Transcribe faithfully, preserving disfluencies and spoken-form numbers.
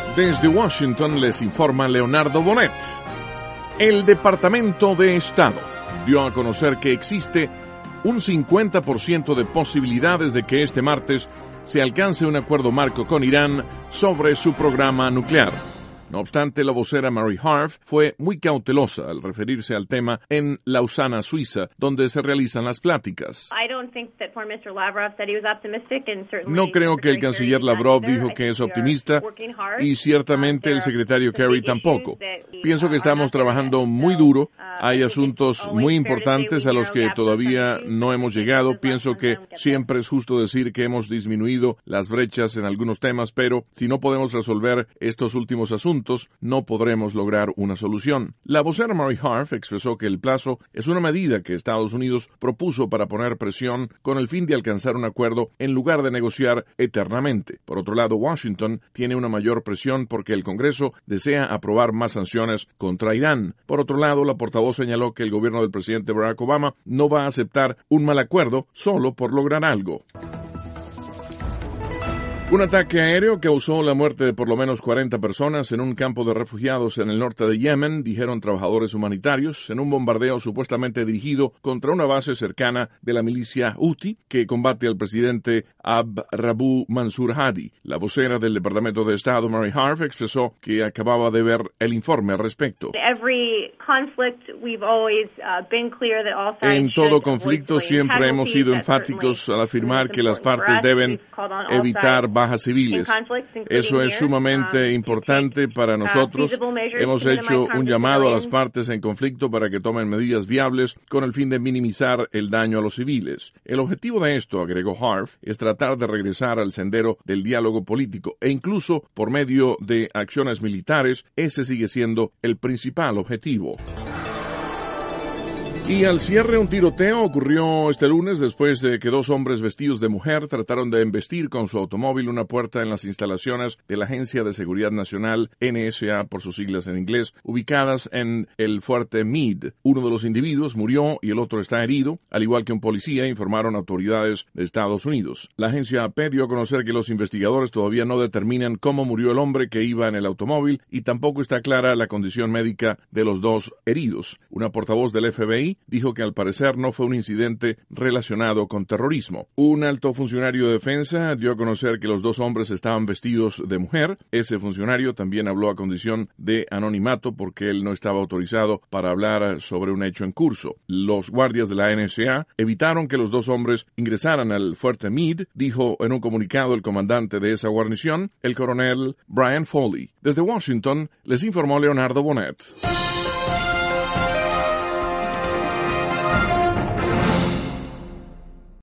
Desde Washington les informa Leonardo Bonet. El Departamento de Estado dio a conocer que existe un cincuenta por ciento de posibilidades de que este martes se alcance un acuerdo marco con Irán sobre su programa nuclear. No obstante, la vocera Mary Harf fue muy cautelosa al referirse al tema en Lausana, Suiza, donde se realizan las pláticas. No creo que el canciller Lavrov dijo que es optimista y ciertamente el secretario Kerry tampoco. Pienso que estamos trabajando muy duro. Hay asuntos muy importantes a los que todavía no hemos llegado. Pienso que siempre es justo decir que hemos disminuido las brechas en algunos temas, pero si no podemos resolver estos últimos asuntos, no podremos lograr una solución. La vocera Mary Harf expresó que el plazo es una medida que Estados Unidos propuso para poner presión con el fin de alcanzar un acuerdo en lugar de negociar eternamente. Por otro lado, Washington tiene una mayor presión porque el Congreso desea aprobar más sanciones contra Irán. Por otro lado, la portavoz señaló que el gobierno del presidente Barack Obama no va a aceptar un mal acuerdo solo por lograr algo. Un ataque aéreo causó la muerte de por lo menos cuarenta personas en un campo de refugiados en el norte de Yemen, dijeron trabajadores humanitarios, en un bombardeo supuestamente dirigido contra una base cercana de la milicia Houthi que combate al presidente Abd Rabu Mansur Hadi. La vocera del Departamento de Estado, Mary Harf, expresó que acababa de ver el informe al respecto. En todo conflicto siempre hemos sido enfáticos al afirmar que las partes deben evitar bajas civiles. Eso es sumamente importante para nosotros. Hemos hecho un llamado a las partes en conflicto para que tomen medidas viables con el fin de minimizar el daño a los civiles. El objetivo de esto, agregó Harf, es tratar de regresar al sendero del diálogo político e incluso por medio de acciones militares, ese sigue siendo el principal objetivo. Y al cierre, un tiroteo ocurrió este lunes después de que dos hombres vestidos de mujer trataron de embestir con su automóvil una puerta en las instalaciones de la Agencia de Seguridad Nacional, N S A por sus siglas en inglés, ubicadas en el Fuerte Meade. Uno de los individuos murió y el otro está herido, al igual que un policía, informaron autoridades de Estados Unidos. La agencia A P dio a conocer que los investigadores todavía no determinan cómo murió el hombre que iba en el automóvil y tampoco está clara la condición médica de los dos heridos. Una portavoz del F B I dijo que al parecer no fue un incidente relacionado con terrorismo. Un alto funcionario de defensa dio a conocer que los dos hombres estaban vestidos de mujer. Ese funcionario también habló a condición de anonimato porque él no estaba autorizado para hablar sobre un hecho en curso. Los guardias de la N S A evitaron que los dos hombres ingresaran al Fuerte Meade, dijo en un comunicado el comandante de esa guarnición, el coronel Brian Foley. Desde Washington, les informó Leonardo Bonet.